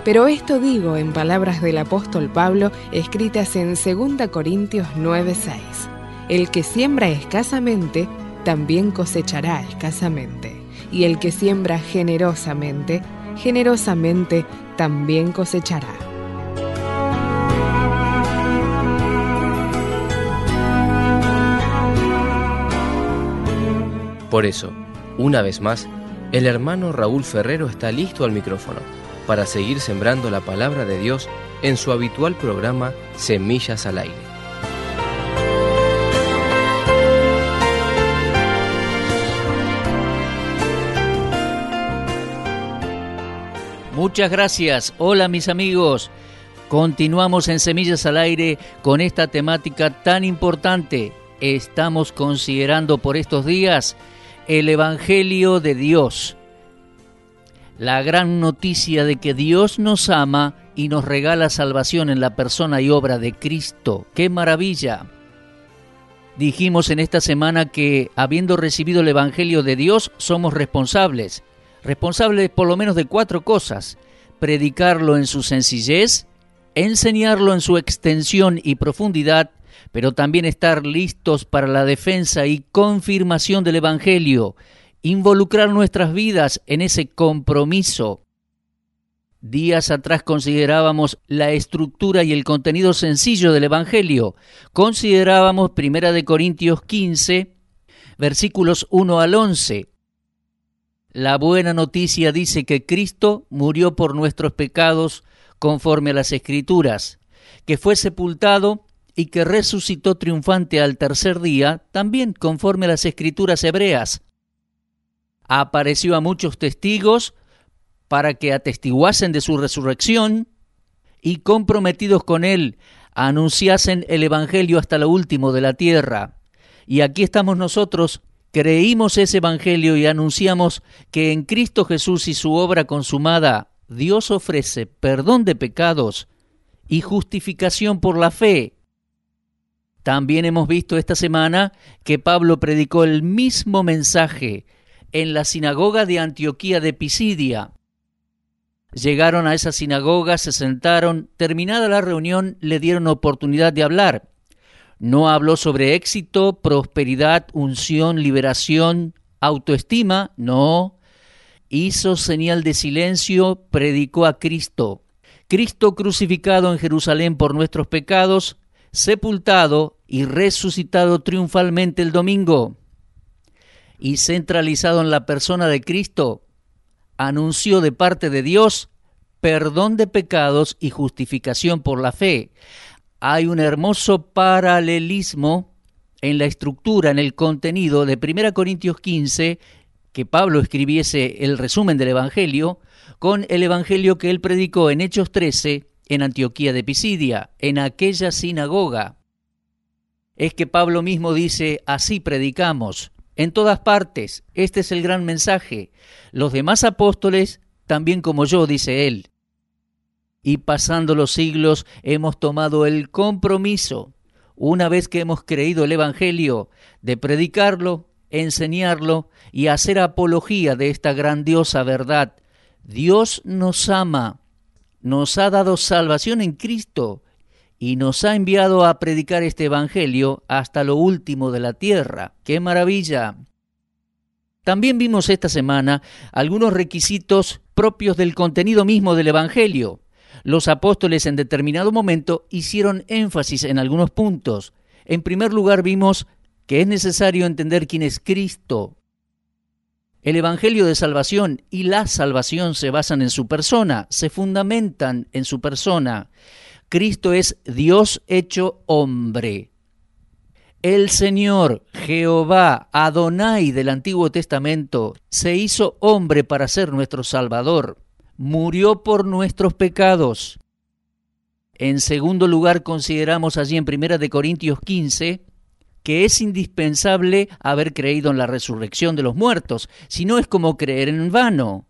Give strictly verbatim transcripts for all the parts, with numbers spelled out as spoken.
Pero esto digo en palabras del apóstol Pablo, escritas en segunda Corintios nueve seis. El que siembra escasamente, también cosechará escasamente. Y el que siembra generosamente, generosamente también cosechará. Por eso, una vez más, el hermano Raúl Ferrero está listo al micrófono para seguir sembrando la palabra de Dios en su habitual programa Semillas al Aire. Muchas gracias. Hola mis amigos. Continuamos en Semillas al Aire con esta temática tan importante. Estamos considerando por estos días el Evangelio de Dios. La gran noticia de que Dios nos ama y nos regala salvación en la persona y obra de Cristo. ¡Qué maravilla! Dijimos en esta semana que, habiendo recibido el Evangelio de Dios, somos responsables. Responsables por lo menos de cuatro cosas: predicarlo en su sencillez, enseñarlo en su extensión y profundidad, pero también estar listos para la defensa y confirmación del Evangelio, involucrar nuestras vidas en ese compromiso. Días atrás considerábamos la estructura y el contenido sencillo del Evangelio. Considerábamos primera de Corintios quince, versículos uno al once. La buena noticia dice que Cristo murió por nuestros pecados conforme a las Escrituras, que fue sepultado y que resucitó triunfante al tercer día, también conforme a las Escrituras hebreas. Apareció a muchos testigos para que atestiguasen de su resurrección y, comprometidos con él, anunciasen el Evangelio hasta lo último de la tierra. Y aquí estamos nosotros. Creímos ese Evangelio y anunciamos que en Cristo Jesús y su obra consumada, Dios ofrece perdón de pecados y justificación por la fe. También hemos visto esta semana que Pablo predicó el mismo mensaje en la sinagoga de Antioquía de Pisidia. Llegaron a esa sinagoga, se sentaron, terminada la reunión, le dieron oportunidad de hablar. No habló sobre éxito, prosperidad, unción, liberación, autoestima, no. Hizo señal de silencio, predicó a Cristo. Cristo crucificado en Jerusalén por nuestros pecados, sepultado y resucitado triunfalmente el domingo. Y centralizado en la persona de Cristo, anunció de parte de Dios perdón de pecados y justificación por la fe. Hay un hermoso paralelismo en la estructura, en el contenido de primera Corintios quince, que Pablo escribiese el resumen del Evangelio, con el Evangelio que él predicó en Hechos trece, en Antioquía de Pisidia, en aquella sinagoga. Es que Pablo mismo dice, así predicamos, en todas partes. Este es el gran mensaje. Los demás apóstoles, también como yo, dice él. Y pasando los siglos, hemos tomado el compromiso, una vez que hemos creído el Evangelio, de predicarlo, enseñarlo y hacer apología de esta grandiosa verdad. Dios nos ama, nos ha dado salvación en Cristo y nos ha enviado a predicar este Evangelio hasta lo último de la tierra. ¡Qué maravilla! También vimos esta semana algunos requisitos propios del contenido mismo del Evangelio. Los apóstoles en determinado momento hicieron énfasis en algunos puntos. En primer lugar vimos que es necesario entender quién es Cristo. El Evangelio de salvación y la salvación se basan en su persona, se fundamentan en su persona. Cristo es Dios hecho hombre. El Señor, Jehová, Adonai del Antiguo Testamento, se hizo hombre para ser nuestro Salvador. Murió por nuestros pecados. En segundo lugar, consideramos allí en primera de Corintios quince que es indispensable haber creído en la resurrección de los muertos, si no es como creer en vano.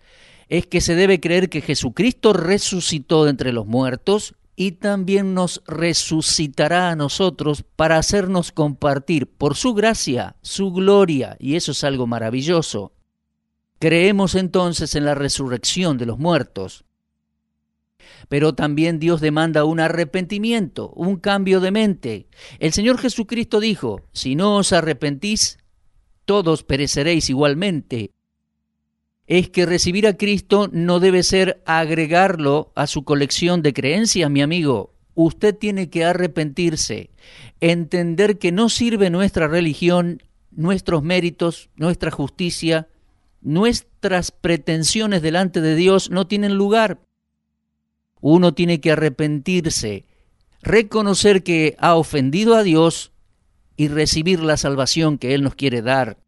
Es que se debe creer que Jesucristo resucitó de entre los muertos y también nos resucitará a nosotros para hacernos compartir por su gracia, su gloria, y eso es algo maravilloso. Creemos entonces en la resurrección de los muertos. Pero también Dios demanda un arrepentimiento, un cambio de mente. El Señor Jesucristo dijo, si no os arrepentís, todos pereceréis igualmente. Es que recibir a Cristo no debe ser agregarlo a su colección de creencias, mi amigo. Usted tiene que arrepentirse, entender que no sirve nuestra religión, nuestros méritos, nuestra justicia, nuestras pretensiones delante de Dios no tienen lugar. Uno tiene que arrepentirse, reconocer que ha ofendido a Dios y recibir la salvación que Él nos quiere dar.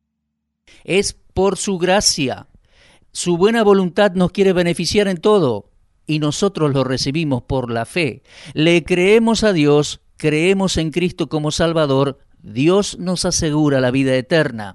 Es por su gracia. Su buena voluntad nos quiere beneficiar en todo y nosotros lo recibimos por la fe. Le creemos a Dios, creemos en Cristo como Salvador, Dios nos asegura la vida eterna.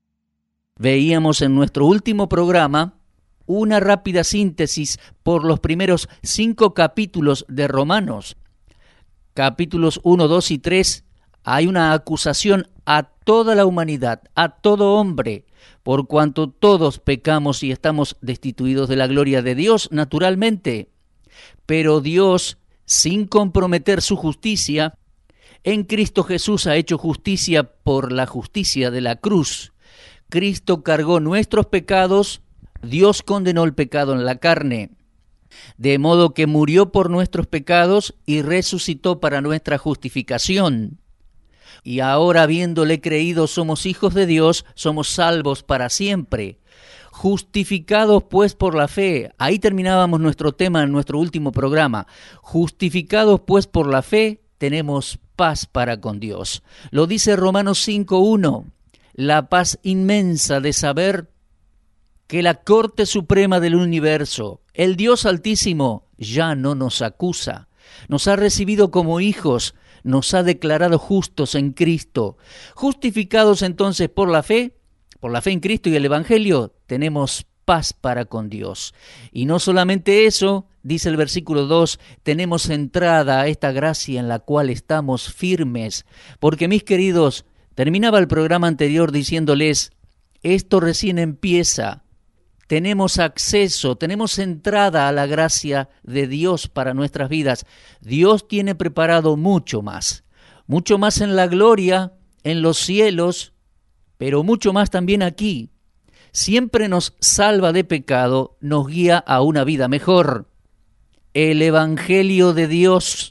Veíamos en nuestro último programa una rápida síntesis por los primeros cinco capítulos de Romanos. Capítulos uno, dos y tres, hay una acusación a toda la humanidad, a todo hombre, por cuanto todos pecamos y estamos destituidos de la gloria de Dios, naturalmente. Pero Dios, sin comprometer su justicia, en Cristo Jesús ha hecho justicia por la justicia de la cruz. Cristo cargó nuestros pecados, Dios condenó el pecado en la carne, de modo que murió por nuestros pecados y resucitó para nuestra justificación. Y ahora, habiéndole creído, somos hijos de Dios, somos salvos para siempre. Justificados pues por la fe, ahí terminábamos nuestro tema en nuestro último programa. Justificados pues por la fe, tenemos paz para con Dios. Lo dice Romanos cinco uno, la paz inmensa de saber que la Corte Suprema del Universo, el Dios Altísimo, ya no nos acusa. Nos ha recibido como hijos, nos ha declarado justos en Cristo. Justificados entonces por la fe, por la fe en Cristo y el Evangelio, tenemos paz para con Dios. Y no solamente eso, dice el versículo dos, tenemos entrada a esta gracia en la cual estamos firmes. Porque, mis queridos, terminaba el programa anterior diciéndoles, esto recién empieza. Tenemos acceso, tenemos entrada a la gracia de Dios para nuestras vidas. Dios tiene preparado mucho más, mucho más en la gloria, en los cielos, pero mucho más también aquí. Siempre nos salva de pecado, nos guía a una vida mejor. El Evangelio de Dios.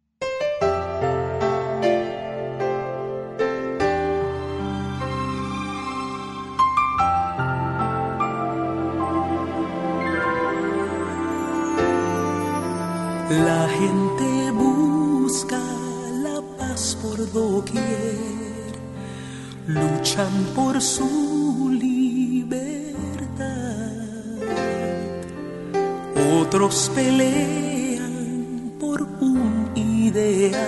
La gente busca la paz por doquier, luchan por su libertad. Otros pelean por un ideal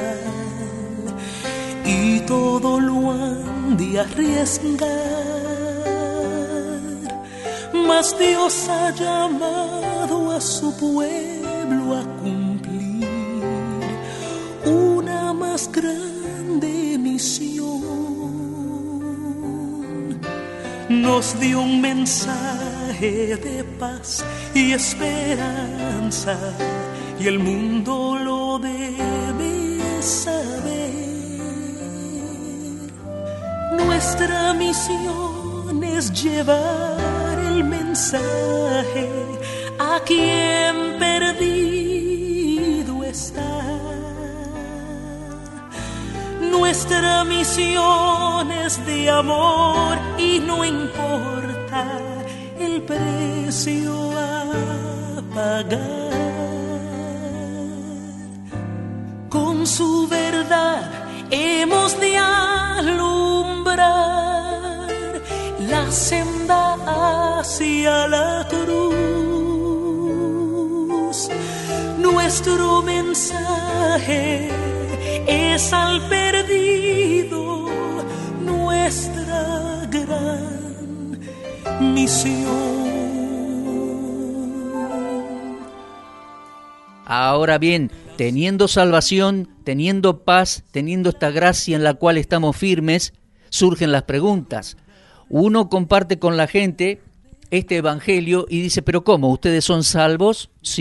y todo lo han de arriesgar. Mas Dios ha llamado a su pueblo a cumplir una más grande misión. Nos dio un mensaje de paz y esperanza y el mundo lo debe saber. Nuestra misión es llevar el mensaje a quien perdido está. Nuestra misión es de amor y no importa el precio a pagar. Con su verdad hemos de alumbrar la senda hacia la cruz. Nuestro mensaje es al perdido nuestra gran misión. Ahora bien, teniendo salvación, teniendo paz, teniendo esta gracia en la cual estamos firmes, surgen las preguntas. Uno comparte con la gente este evangelio y dice, pero ¿cómo? ¿Ustedes son salvos? Sí.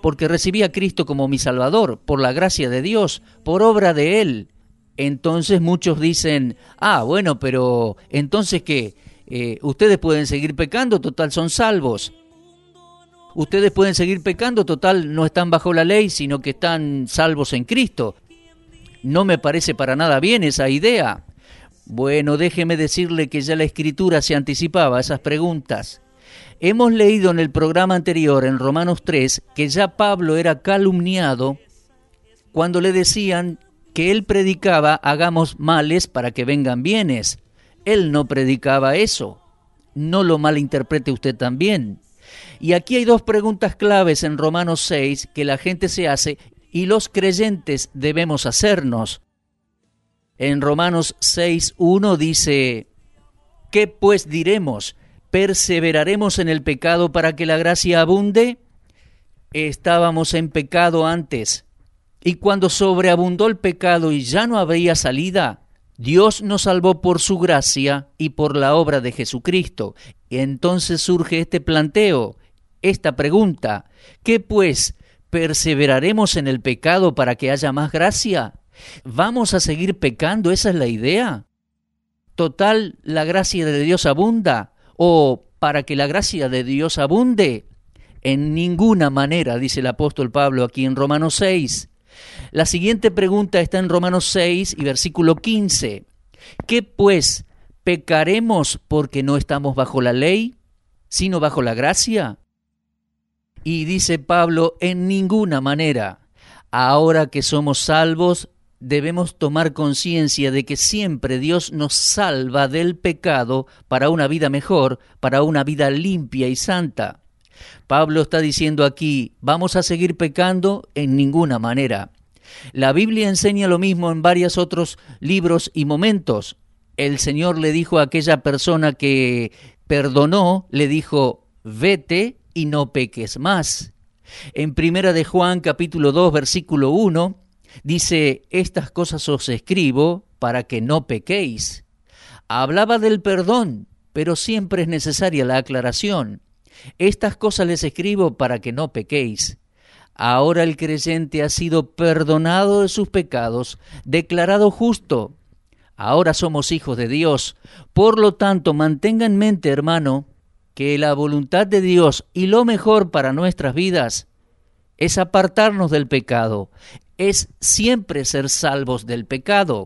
porque recibí a Cristo como mi Salvador, por la gracia de Dios, por obra de Él. Entonces muchos dicen, ah, bueno, pero entonces ¿qué? Eh, ustedes pueden seguir pecando, total son salvos. Ustedes pueden seguir pecando, total no están bajo la ley, sino que están salvos en Cristo. No me parece para nada bien esa idea. Bueno, déjeme decirle que ya la Escritura se anticipaba a esas preguntas. Hemos leído en el programa anterior, en Romanos tres, que ya Pablo era calumniado cuando le decían que él predicaba hagamos males para que vengan bienes. Él no predicaba eso. No lo malinterprete usted también. Y aquí hay dos preguntas claves en Romanos seis que la gente se hace y los creyentes debemos hacernos. En Romanos seis uno dice, ¿qué pues diremos? ¿Perseveraremos en el pecado para que la gracia abunde? Estábamos en pecado antes, y cuando sobreabundó el pecado y ya no habría salida, Dios nos salvó por su gracia y por la obra de Jesucristo. Y entonces surge este planteo, esta pregunta, ¿qué pues? ¿Perseveraremos en el pecado para que haya más gracia? ¿Vamos a seguir pecando? ¿Esa es la idea? ¿Total, la gracia de Dios abunda? ¿O para que la gracia de Dios abunde? En ninguna manera, dice el apóstol Pablo aquí en Romanos seis. La siguiente pregunta está en Romanos seis y versículo quince. ¿Qué pues? ¿Pecaremos porque no estamos bajo la ley, sino bajo la gracia? Y dice Pablo, en ninguna manera. Ahora que somos salvos, debemos tomar conciencia de que siempre Dios nos salva del pecado para una vida mejor, para una vida limpia y santa. Pablo está diciendo aquí, ¿vamos a seguir pecando? En ninguna manera. La Biblia enseña lo mismo en varios otros libros y momentos. El Señor le dijo a aquella persona que perdonó, le dijo, vete y no peques más. En Primera de Juan, capítulo dos, versículo uno, dice, estas cosas os escribo para que no pequéis. Hablaba del perdón, pero siempre es necesaria la aclaración. Estas cosas les escribo para que no pequéis. Ahora el creyente ha sido perdonado de sus pecados, declarado justo. Ahora somos hijos de Dios. Por lo tanto, mantenga en mente, hermano, que la voluntad de Dios y lo mejor para nuestras vidas es apartarnos del pecado, es siempre ser salvos del pecado.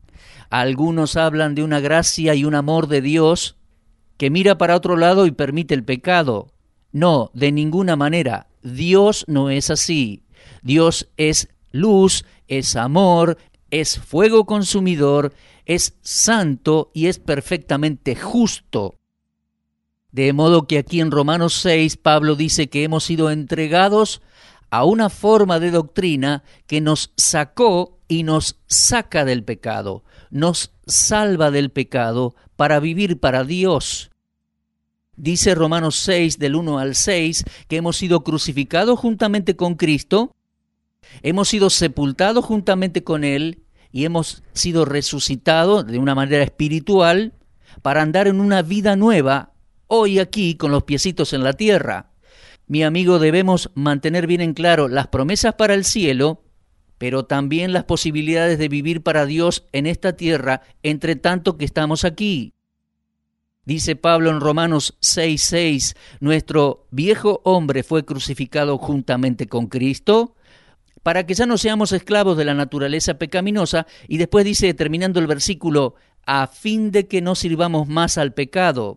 Algunos hablan de una gracia y un amor de Dios que mira para otro lado y permite el pecado. No, de ninguna manera. Dios no es así. Dios es luz, es amor, es fuego consumidor, es santo y es perfectamente justo. De modo que aquí en Romanos seis, Pablo dice que hemos sido entregados a una forma de doctrina que nos sacó y nos saca del pecado, nos salva del pecado para vivir para Dios. Dice Romanos seis, del uno al seis, que hemos sido crucificados juntamente con Cristo, hemos sido sepultados juntamente con Él y hemos sido resucitados de una manera espiritual para andar en una vida nueva, hoy aquí con los piecitos en la tierra. Mi amigo, debemos mantener bien en claro las promesas para el cielo, pero también las posibilidades de vivir para Dios en esta tierra, entre tanto que estamos aquí. Dice Pablo en Romanos seis seis, nuestro viejo hombre fue crucificado juntamente con Cristo, para que ya no seamos esclavos de la naturaleza pecaminosa, y después dice, terminando el versículo, a fin de que no sirvamos más al pecado.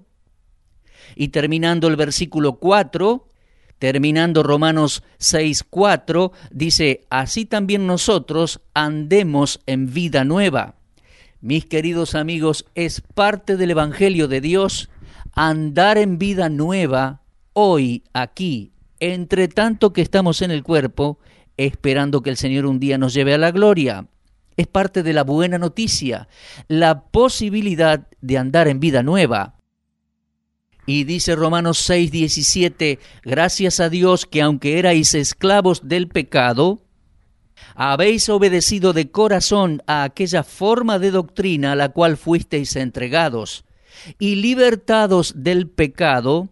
Y terminando el versículo cuatro, terminando Romanos seis cuatro, dice, así también nosotros andemos en vida nueva. Mis queridos amigos, es parte del Evangelio de Dios andar en vida nueva hoy, aquí, entre tanto que estamos en el cuerpo, esperando que el Señor un día nos lleve a la gloria. Es parte de la buena noticia, la posibilidad de andar en vida nueva. Y dice Romanos seis diecisiete, gracias a Dios que aunque erais esclavos del pecado, habéis obedecido de corazón a aquella forma de doctrina a la cual fuisteis entregados, y libertados del pecado,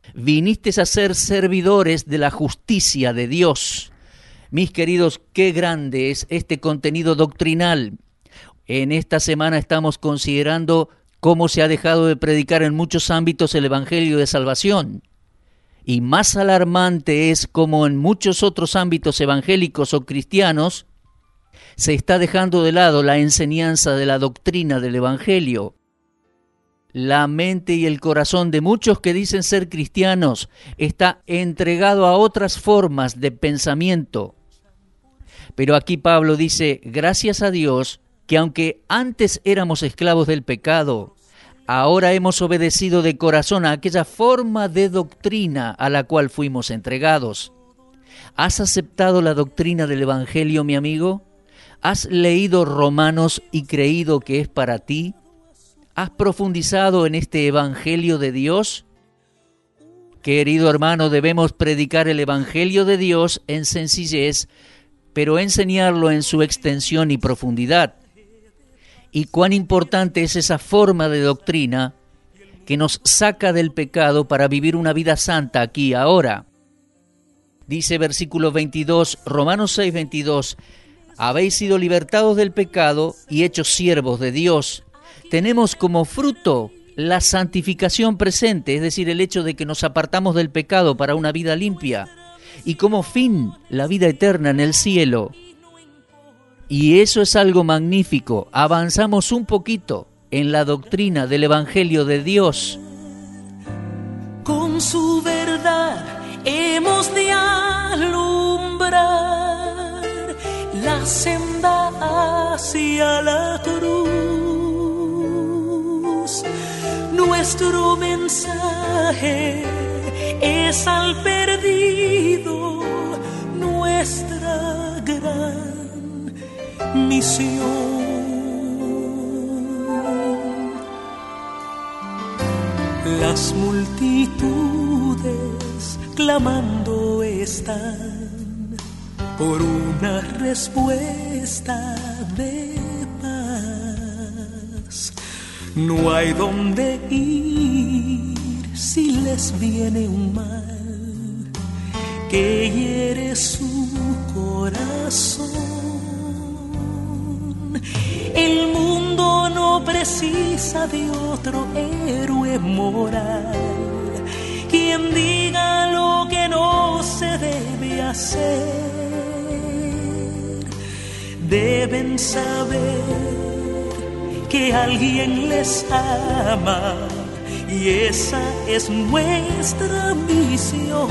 viniste a ser servidores de la justicia de Dios. Mis queridos, qué grande es este contenido doctrinal. En esta semana estamos considerando cómo se ha dejado de predicar en muchos ámbitos el Evangelio de Salvación. Y más alarmante es cómo en muchos otros ámbitos evangélicos o cristianos se está dejando de lado la enseñanza de la doctrina del Evangelio. La mente y el corazón de muchos que dicen ser cristianos está entregado a otras formas de pensamiento. Pero aquí Pablo dice, gracias a Dios, que aunque antes éramos esclavos del pecado, ahora hemos obedecido de corazón a aquella forma de doctrina a la cual fuimos entregados. ¿Has aceptado la doctrina del Evangelio, mi amigo? ¿Has leído Romanos y creído que es para ti? ¿Has profundizado en este Evangelio de Dios? Querido hermano, debemos predicar el Evangelio de Dios en sencillez, pero enseñarlo en su extensión y profundidad. Y cuán importante es esa forma de doctrina que nos saca del pecado para vivir una vida santa aquí y ahora. Dice versículo veintidós, Romanos seis, veintidós, habéis sido libertados del pecado y hechos siervos de Dios. Tenemos como fruto la santificación presente, es decir, el hecho de que nos apartamos del pecado para una vida limpia, y como fin la vida eterna en el cielo. Y eso es algo magnífico. Avanzamos un poquito en la doctrina del Evangelio de Dios. Con su verdad hemos de alumbrar la senda hacia la cruz. Nuestro mensaje es al perdido nuestra gran misión. Las multitudes clamando están por una respuesta de paz. No hay dónde ir si les viene un mal que hiere su corazón. El mundo no precisa de otro héroe moral, quien diga lo que no se debe hacer. Deben saber que alguien les ama y esa es nuestra misión.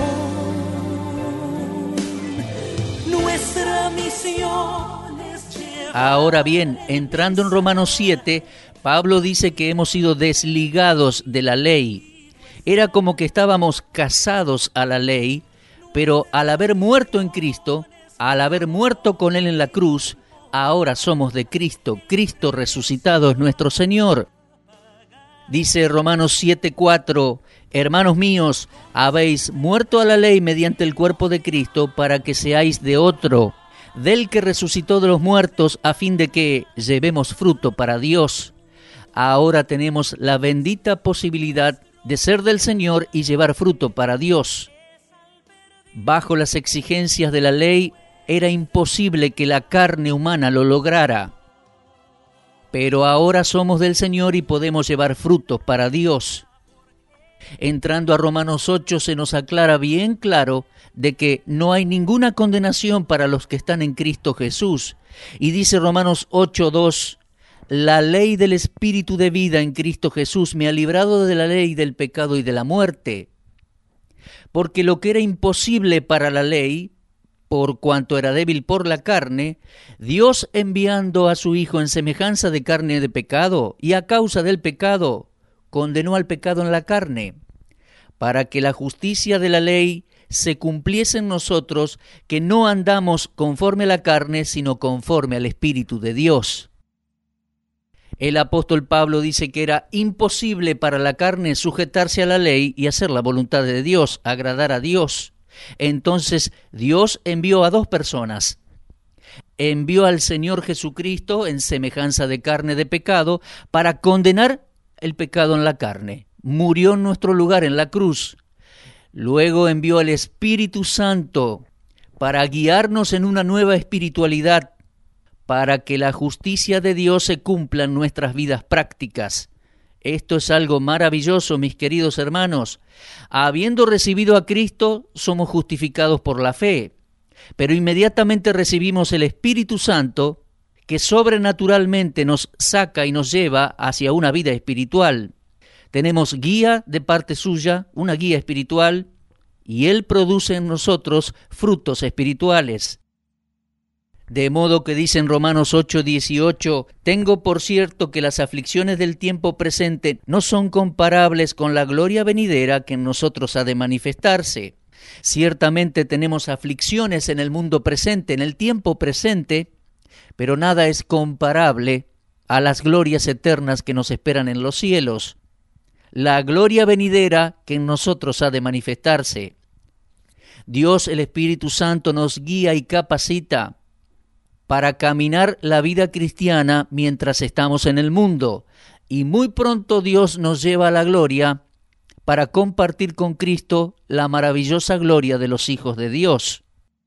Nuestra misión es llevar... Ahora bien, entrando en Romanos siete, Pablo dice que hemos sido desligados de la ley. Era como que estábamos casados a la ley, pero al haber muerto en Cristo, al haber muerto con Él en la cruz, ahora somos de Cristo. Cristo resucitado es nuestro Señor. Dice Romanos siete, cuatro, hermanos míos, habéis muerto a la ley mediante el cuerpo de Cristo para que seáis de otro, del que resucitó de los muertos, a fin de que llevemos fruto para Dios. Ahora tenemos la bendita posibilidad de ser del Señor y llevar fruto para Dios. Bajo las exigencias de la ley, era imposible que la carne humana lo lograra. Pero ahora somos del Señor y podemos llevar frutos para Dios. Entrando a Romanos ocho se nos aclara bien claro de que no hay ninguna condenación para los que están en Cristo Jesús. Y dice Romanos ocho, dos, la ley del Espíritu de vida en Cristo Jesús me ha librado de la ley del pecado y de la muerte. Porque lo que era imposible para la ley, por cuanto era débil por la carne, Dios enviando a su Hijo en semejanza de carne de pecado, y a causa del pecado, condenó al pecado en la carne, para que la justicia de la ley se cumpliese en nosotros, que no andamos conforme a la carne, sino conforme al Espíritu de Dios. El apóstol Pablo dice que era imposible para la carne sujetarse a la ley y hacer la voluntad de Dios, agradar a Dios. Entonces Dios envió a dos personas. Envió al Señor Jesucristo en semejanza de carne de pecado para condenar el pecado en la carne. Murió en nuestro lugar en la cruz. Luego envió al Espíritu Santo para guiarnos en una nueva espiritualidad, para que la justicia de Dios se cumpla en nuestras vidas prácticas. Esto es algo maravilloso, mis queridos hermanos. Habiendo recibido a Cristo, somos justificados por la fe, pero inmediatamente recibimos el Espíritu Santo, que sobrenaturalmente nos saca y nos lleva hacia una vida espiritual. Tenemos guía de parte suya, una guía espiritual, y Él produce en nosotros frutos espirituales. De modo que dice en Romanos ocho dieciocho, tengo por cierto que las aflicciones del tiempo presente no son comparables con la gloria venidera que en nosotros ha de manifestarse. Ciertamente tenemos aflicciones en el mundo presente, en el tiempo presente, pero nada es comparable a las glorias eternas que nos esperan en los cielos. La gloria venidera que en nosotros ha de manifestarse. Dios, el Espíritu Santo, nos guía y capacita para caminar la vida cristiana mientras estamos en el mundo. Y muy pronto Dios nos lleva a la gloria para compartir con Cristo la maravillosa gloria de los hijos de Dios.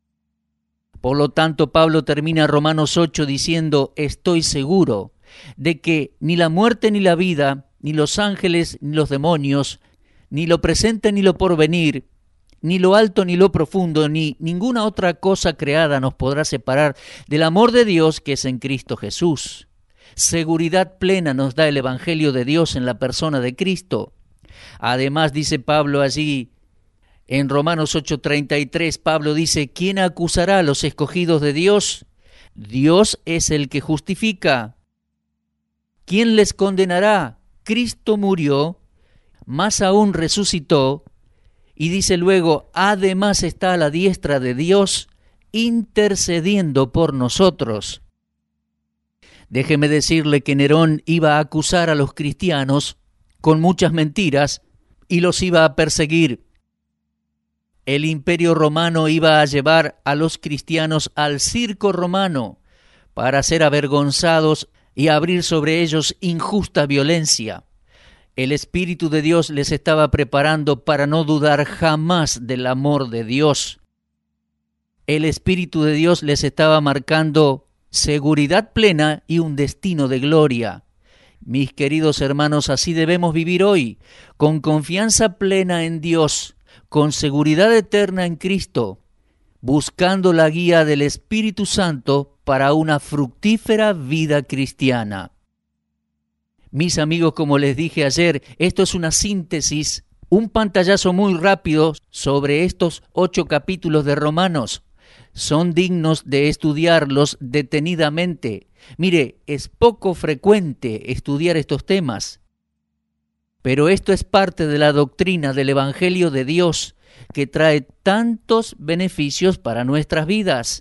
Por lo tanto, Pablo termina Romanos ocho diciendo, estoy seguro de que ni la muerte ni la vida, ni los ángeles ni los demonios, ni lo presente ni lo porvenir, ni lo alto ni lo profundo, ni ninguna otra cosa creada nos podrá separar del amor de Dios que es en Cristo Jesús. Seguridad plena nos da el Evangelio de Dios en la persona de Cristo. Además, dice Pablo allí, en Romanos ocho treinta y tres, Pablo dice, ¿quién acusará a los escogidos de Dios? Dios es el que justifica. ¿Quién les condenará? Cristo murió, más aún resucitó, y dice luego, además está a la diestra de Dios, intercediendo por nosotros. Déjeme decirle que Nerón iba a acusar a los cristianos con muchas mentiras y los iba a perseguir. El imperio romano iba a llevar a los cristianos al circo romano para ser avergonzados y abrir sobre ellos injusta violencia. El Espíritu de Dios les estaba preparando para no dudar jamás del amor de Dios. El Espíritu de Dios les estaba marcando seguridad plena y un destino de gloria. Mis queridos hermanos, así debemos vivir hoy, con confianza plena en Dios, con seguridad eterna en Cristo, buscando la guía del Espíritu Santo para una fructífera vida cristiana. Mis amigos, como les dije ayer, esto es una síntesis, un pantallazo muy rápido sobre estos ocho capítulos de Romanos. Son dignos de estudiarlos detenidamente. Mire, es poco frecuente estudiar estos temas, pero esto es parte de la doctrina del Evangelio de Dios que trae tantos beneficios para nuestras vidas.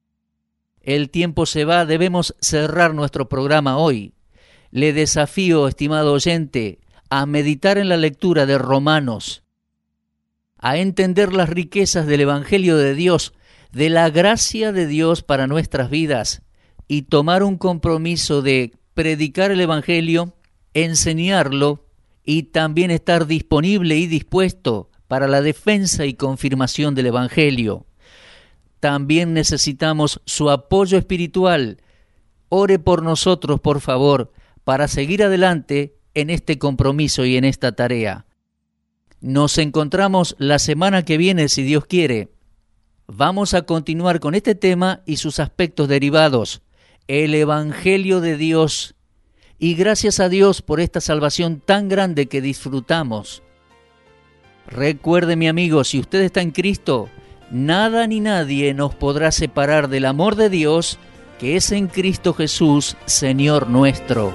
El tiempo se va, debemos cerrar nuestro programa hoy. Le desafío, estimado oyente, a meditar en la lectura de Romanos, a entender las riquezas del Evangelio de Dios, de la gracia de Dios para nuestras vidas, y tomar un compromiso de predicar el Evangelio, enseñarlo, y también estar disponible y dispuesto para la defensa y confirmación del Evangelio. También necesitamos su apoyo espiritual. Ore por nosotros, por favor, para seguir adelante en este compromiso y en esta tarea. Nos encontramos la semana que viene, si Dios quiere. Vamos a continuar con este tema y sus aspectos derivados, el Evangelio de Dios. Y gracias a Dios por esta salvación tan grande que disfrutamos. Recuerde, mi amigo, si usted está en Cristo, nada ni nadie nos podrá separar del amor de Dios, que es en Cristo Jesús, Señor nuestro.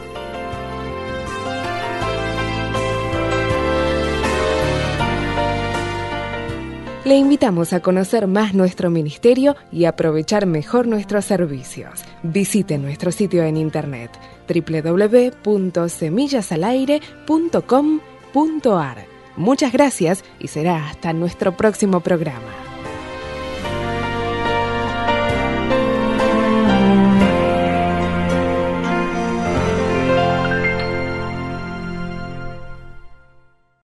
Le invitamos a conocer más nuestro ministerio y aprovechar mejor nuestros servicios. Visite nuestro sitio en internet doble u doble u doble u punto semillas al aire punto com punto a r. Muchas gracias y será hasta nuestro próximo programa.